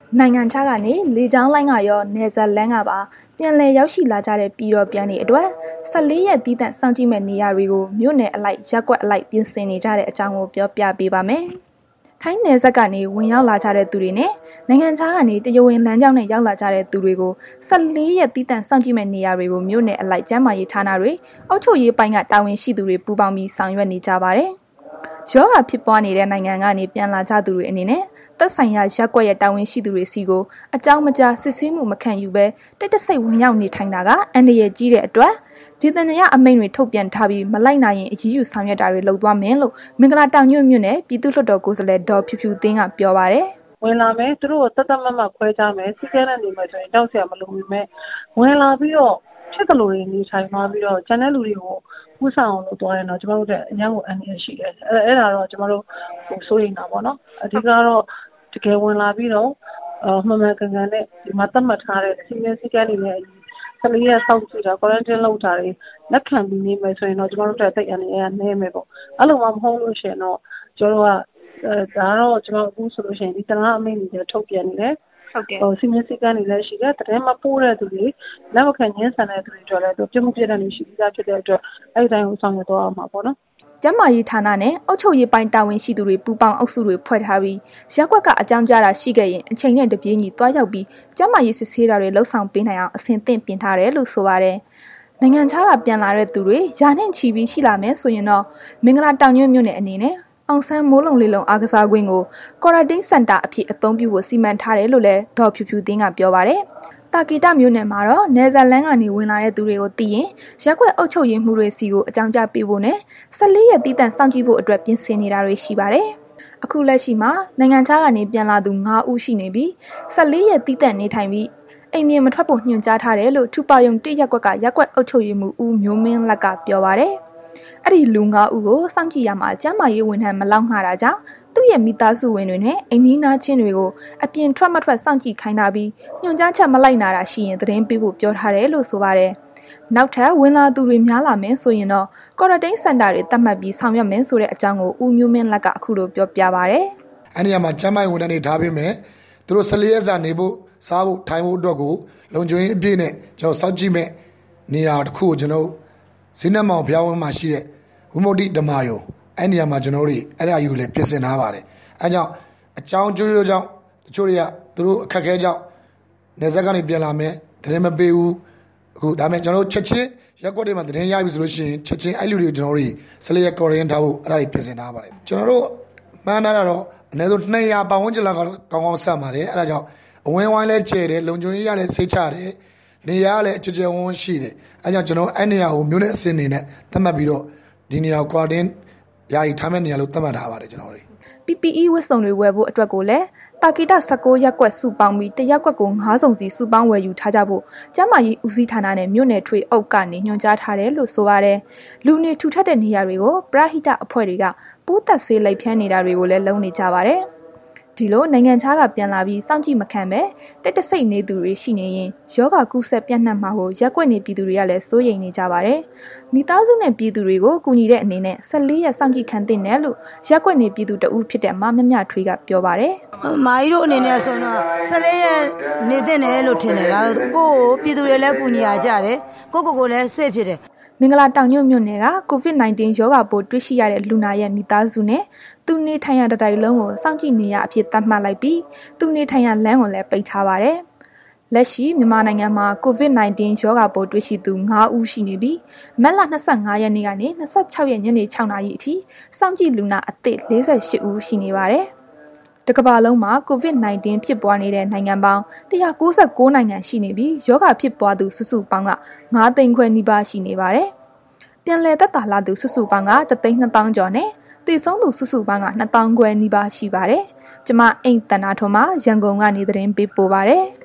နိုင်ငံခြားကနေလေကြောင်းလိုင်းကရောနယ်စပ်လမ်းကပါပြန်လည်ရောက်ရှိလာကြတဲ့ပြည်တော်ပြန်တွေအတွက်14ရက်တီးသန့်စောင့်ကြည့်မဲ့နေရာတွေကိုမြို့နယ်အလိုက်ရပ်ကွက်အလိုက်ပြင်ဆင်နေကြတဲ့အကြောင်းကိုပြောပြပေးပါမယ်။ထိုင်းနယ်စပ်ကနေဝင်ရောက်လာကြတဲ့သူတွေနဲ့နိုင်ငံခြားကနေတရားဝင်လမ်းကြောင်းနဲ့ရောက်လာကြတဲ့သူတွေကို14ရက်တီးသန့်စောင့်ကြည့်မဲ့နေရာတွေကိုမြို့နယ်အလိုက်ကျန်းမာရေးဌာနတွေအုပ်ချုပ်ရေးပိုင်းကတာဝန်ရှိသူတွေပူးပေါင်းပြီးဆောင်ရွက်နေကြပါတယ်။ရောဂါဖြစ်ပွားနေတဲ့နိုင်ငံကနေပြန်လာကြသူတွေအနေနဲ့သက်ဆိုင်ရာရပ်ကွက်ရဲ့တာဝန်ရှိသူတွေစီကိုအကြောင်းမကြားစစ်ဆေးမှုမခံယူဘဲတိတ်ဆိတ်ဝင်ရောက်နေထိုင်တာကအန္တရာယ်ကြီးတဲ့အတွက်ဒီတန်ရအမိန့်တွေထုတ်ပြန်ထားပြီးမလိုက်နိုင်ရင်အရေးယူဆောင်ရွက်တာတွေလုပ်သွားမယ်လို့မင်္ဂလာတောင်ညွန့်မြို့နယ်ပြည်သူ့လွှတ်တော်ကိုယ်စားလှယ်ဒေါ်ဖြူဖြူသိန်းကပြောပါတယ်ဝင်လာမယ်သူတို့ကိုတတ်မှတ်ခွဲခြားမယ်စီကဲတဲ့နေမှာဆိုရင်တောက်ဆရာမလိုပေမဲ့ဝင်လာပြီးတော့ဖြစ်ကလိုတွေနေထိုင်သွားပြီးတော့ကျန်တဲ့လူတွေကိုဥဆောင်အောင်လုပ်သွားရင်တော့ကျမတို့တဲ့အញ្ញံကိုအန္တရာယ်ရှိတယ်အဲ့ဒါတော့ကျမတို့စိုးရိမ်တာပေါ့နော်အဓိကတော့တကယ်ဝင်လာပြီးတော့မှန်မှန်ကန်ကန်နဲ့ဒီမှာသတ်မှတ်ထားတဲ့စီမံစည်းကမ်းတွေနဲ့14ရက်စောင့်ကြည့်တာ quarantine လုပ်တာတွေလက်ခံပြီးနေမယ်ဆိုရင်တော့ကျမတို့တက်အန္တရာယ်နည်းမယ်ပေါ့အဲ့လိုမှမဟုတ်လို့ရှိရင်တော့ကျတို့ကဒါတော့ကျွန်တော်အခုဆိုလို့ရှိရင်ဒီတလားအမိန့်တွေထုတ်ပြန်နေတယ်ဟုတ်ကဲ့စီမံစည်းကမ်းတွေလည်းရှိတယ်တရင်မပိုးတဲ့သူတွေလက်မခံညှင်းဆန်တဲ့သူတွေတို့လည်းပြမှုပြတဲ့နေရှိပြီးသားဖြစ်တဲ့အတွက်အဲ့ဒီတိုင်းကိုဆောင်ရွက်သွားအောင်ပါပေါ့နော်ကျန်းမာရေးဌာနနဲ့အုပ်ချုပ်ရေးပိုင်းတာဝန်ရှိသူတွေပူးပေါင်းအုပ်စုတွေဖွဲ့ထားပြီးရပ်ကွက်ကအကြောင်းကြားတာရှိခဲ့ရင်အချိန်နဲ့တပြေးညီတွားရောက်ပြီးကျန်းမာရေးစစ်ဆေးတာတွေလှုပ်ဆောင်ပေးနိုင်အောင်အဆင်သင့်ပြင်ထားတယ်လို့ဆိုပါတယ်။နိုင်ငံခြားကပြန်လာတဲ့သူတွေရာနဲ့ချီပြီးရှိလာမယ်ဆိုရင်တော့မင်္ဂလာတောင်ညွန့်မြို့နယ်အနေနဲ့အောင်ဆန်းမိုးလုံလေးလုံအားကစားကွင်းကို quarantine center အဖြစ်အသုံးပြုဖို့စီမံထားတယ်လို့လည်းဒေါ်ဖြူဖြူသိန်းကပြောပါတယ်။တာကီတမြို့နယ်မှာတော့နယ်ဇာလန်ကနေဝင်လာတဲ့သူတွေကိုသိရင်ရက်ွက်အုပ်ချုပ်ရေးမှုတွေစီကိုအကြောင်းကြားပေးဖို့နဲ့14ရက်တီးတန့်စောင့်ကြည့်ဖို့အတွက်ပြင်ဆင်နေတာတွေရှိပါတယ်။အခုလက်ရှိမှာနိုင်ငံခြားကနေပြန်လာသူ9ဦးရှိနေပြီး14ရက်တီးတန့်နေထိုင်ပြီးအိမ်မြေမထွက်ဖို့ညွှန်ကြားထားတယ်လို့ထူပါယုံ1ရက်ကွက်ကရက်ွက်အုပ်ချုပ်ရေးမှုဦးမျိုးမင်းလက်ကပြောပါတယ်။အဲ့ဒီလူ9ဦးကိုစောင့်ကြည့်ရမှာကျန်းမာရေးဝန်ထမ်းမလောက်ငှတာကြောင့်သူ့ရဲ့မိသားစုဝင်တွေနဲ့အိမ်နီးနားချင်းတွေကိုအပြင်ထွက်မထွက်စောင့်ကြည့်ခိုင်းတာပြီးညွှန်ကြားချက်မလိုက်နာတာရှိရင်သတင်းပေးဖို့ပြောထားတယ်လို့ဆိုပါတယ်။နောက်ထပ်ဝင်လာသူတွေများလာမယ်ဆိုရင်တော့ quarantine center တွေတတ်မှတ်ပြီးဆောင်ရွက်မယ်ဆိုတဲ့အကြောင်းကိုဦးမျိုးမင်းလက်ကအခုလိုပြောပြပါတယ်။အဲ့ဒီမှာကျန်းမာရေးဝန်ထမ်းတွေထားပေးမယ်။သူတို့14ရက်စာနေဖို့စားဖို့ထိုင်ဖို့အတွက်ကိုလုံခြုံရေးအပြည့်နဲ့ကျွန်တော်စောင့်ကြည့်မယ်နေရာတစ်ခုကိုကျွန်တော်ဇင်းနမောင်ဘုရားဝင်းမှာရှိတဲ့ဝိမု ക്തി ဓမ္မယုံအဲ့နေရာမှာကျွန်တော်တို့အဲ့ဒါယူလည်းပြင်ဆင်ထားပါတယ်အဲကြောင့်အကြောင်းကျိုးကြောင့်တချို့တွေကသူတို့အခက်ခဲကြောင့်နေဆက်ကနေပြန်လာမယ်တရင်မပေးဘူးအခုဒါပေမဲ့ကျွန်တော်တို့ချက်ချင်းရက်ကွက်တွေမှာတရင်ရပြီဆိုလို့ရှိရင်ချက်ချင်းအဲ့လူတွေကိုကျွန်တော်တို့14ရက် quarantine ထားဖို့အဲ့ဒါတွေပြင်ဆင်ထားပါတယ်ကျွန်တော်တို့မှန်းထားတာတော့အနည်းဆုံး200ပတ်ဝန်းကျင်လောက်ကောင်းကောင်းဆက်ပါတယ်အဲ့ဒါကြောင့်အဝင်းဝိုင်းလဲကျဲတယ်လုံခြုံရေးရလဲစိတ်ချတယ်နေရာလည်းအကျကျဝန်းရှိတယ်အဲကြောင့်ကျွန်တော်အဲ့နေရာကိုမျိုးနဲ့အစင်းနေနဲ့သတ်မှတ်ပြီးတော့ဒီနေရာ quarantine ယာယီထားမဲ့နေရာလို့သတ်မှတ်ထားပါတယ်ကျွန်တော်တို့ PPE ဝတ်စုံတွေဝယ်ဖို့အတွက်ကိုလည်းတာကီတ16ရက်ကွက်စုပေါင်းပြီးတရက်ကွက်ကို9စုံစီစုပေါင်းဝယ်ယူထားကြဖို့ကျန်းမာရေးဦးစီးဌာနနဲ့မြို့နယ်ထွေအုပ်ကနေညွှန်ကြားထားတယ်လို့ဆိုပါတယ်လူနေထူထပ်တဲ့နေရာတွေကိုပရဟိတအဖွဲ့တွေကပိုးသက်ဆေးလိုက်ဖြန်းနေတာတွေကိုလည်းလုပ်နေကြပါတယ်ဒီလိုနိုင်ငံခြားကပြန်လာပြီးစောင့်ကြည့်မခံပဲတိတ်ဆိတ်နေသူတွေရှိနေရင်ယောဂကုဆက်ပြန့်နှံ့မှာကိုရက်ွက်နေပြည်သူတွေကလည်းစိုးရိမ်နေကြပါတယ်။မိသားစုနဲ့ပြည်သူတွေကိုကူညီတဲ့အနေနဲ့14ရက်စောင့်ကြည့်ခံသင့်တယ်လို့ရက်ွက်နေပြည်သူတဦးဖြစ်တဲ့မမြမြထွေးကပြောပါတယ်။မာကြီးတို့အနေနဲ့ဆိုတော့14ရက်နေသင့်တယ်လို့ထင်တယ်။ဒါကိုပြည်သူတွေလည်းကူညီရကြတယ်။ကိုလည်းစိတ်ဖြစ်တယ်မင်္ဂလာတောင်ညွန့်မြို့နယ်က COVID-19 ရောဂါပိုးတွေ့ရှိရတဲ့လူနာရဲ့မိသားစုနဲ့သူနေထိုင်ရတဲ့တိုင်လုံးကိုစောင့်ကြည့်နေရအဖြစ်သတ်မှတ်လိုက်ပြီးသူနေထိုင်ရလမ်းကိုလည်းပိတ်ထားပါတယ်။လက်ရှိမြန်မာနိုင်ငံမှာ COVID-19 ရောဂါပိုးတွေ့ရှိသူ9ဦးရှိနေပြီးမတ်လ25ရက်နေ့ကနေ26ရက်ညနေ6နာရီအထိစောင့်ကြည့်လူနာအသစ်48ဦးရှိနေပါတယ်။တကမ္ဘာလုံးမှာ COVID-19 ဖြစ်ပွားနေတဲ့နိုင်ငံပေါင်း196နိုင်ငံရှိနေပြီးရောဂါဖြစ်ပွားသူစုစုပေါင်းက9သိန်းခွဲနီးပါးရှိနေပါတယ်။ပြန်လည်သက်သာလာသူစုစုပေါင်းက1,200,000ကျော်နဲ့တည်ဆုံးသူစုစုပေါင်းက2,000 ခွဲနီးပါးရှိပါတယ်။ကျမအိမ်တန်နာထွန်းမှရန်ကုန်ကနေသတင်းပေးပို့ပါတယ်။